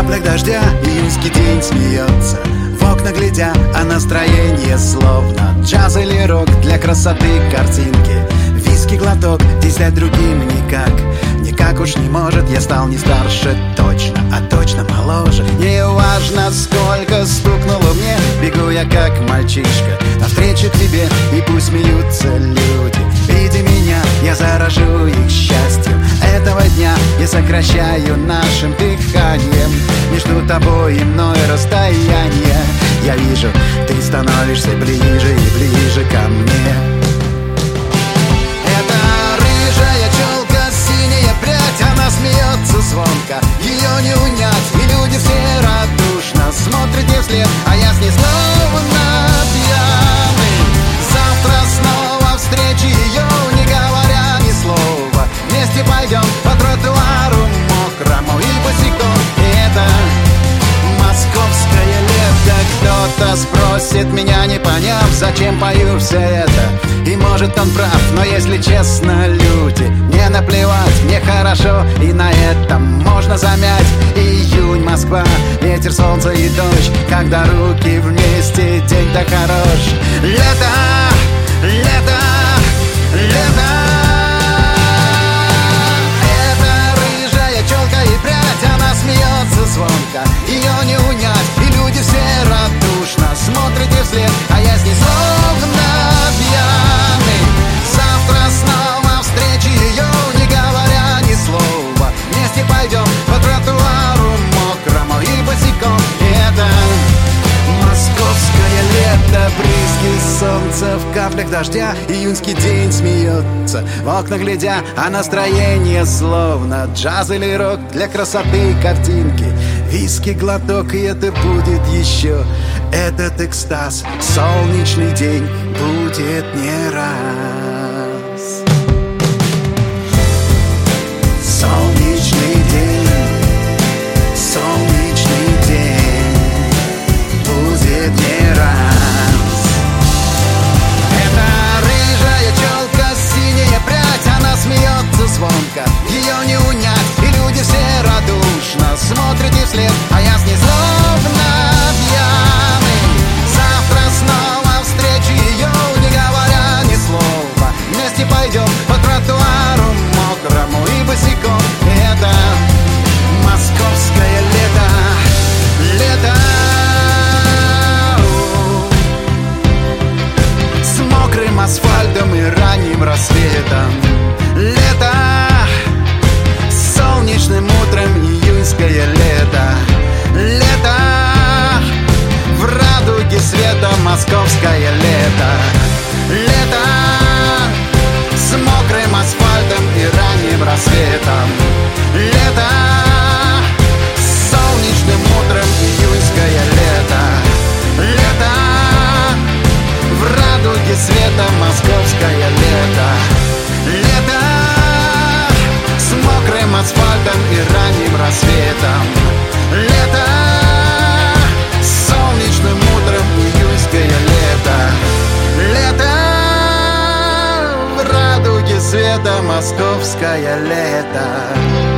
каплях дождя июньский день смеется, в окна глядя, а настроение словно джаз или рок для красоты картинки. Виски глоток, здесь стать другим никак. Никак уж не может, я стал не старше точно, а точно моложе. Не важно, сколько стукнуло мне, бегу я как мальчишка навстречу к тебе, и пусть смеются люди. Видя меня, я заражу их счастьем этого дня. Я сокращаю нашим дыханием между тобой и мной расстояние. Я вижу, ты становишься ближе и ближе ко мне. Это рыжая челка, синяя прядь, она смеется звонко, ее не унять, и люди все радушно смотрят мне вслед, а я с ней словно пьяный. Завтра снова встречу ее, не говоря ни слова. Вместе пойдем по тротуару мокрому и босиком. И это московское лето. Кто-то спросит меня, не поняв, зачем пою все это. И может он прав, но если честно, люди, мне наплевать, мне хорошо, и на этом можно замять. Июнь, Москва, ветер, солнце и дождь, когда руки вместе, день так хорош. Лето, лето, лето. Это рыжая челка и прядь, она смеется звонко, ее не унять, и люди все радушно смотрят ей вслед, а я с ней словно пьяный. Завтра снова встречу ее, не говоря ни слова. Вместе пойдем по тротуару мокрому и босиком. И это московское лето, брызги солнца в каплях дождя, июньский день смеется, в окна глядя, а настроение словно джаз или рок для красоты картинки. Виски глоток, и это будет еще этот экстаз. Солнечный день будет не раз. Солнечный день, солнечный день будет не раз. Это рыжая челка, синяя прядь, она смеется звонко, ее не унять, и люди все радушно смотрят ей вслед, а я с ней словно пьяный. Завтра снова встречу ее, не говоря ни слова. Вместе пойдем по тротуару мокрому и босиком. Это московское лето, лето. С мокрым асфальтом и ранним рассветом. Лето, с солнечным утром, июньское лето. Лето, в радуге света, московское лето. Лето, с мокрым асфальтом и ранним рассветом. Лето, с солнечным утром, июньское лето. Лето, в радуге света, московское лето. Лето, с мокрым асфальтом и ранним рассветом. Лето, с солнечным утром, июньское лето. Лето, в радуге света, московское лето.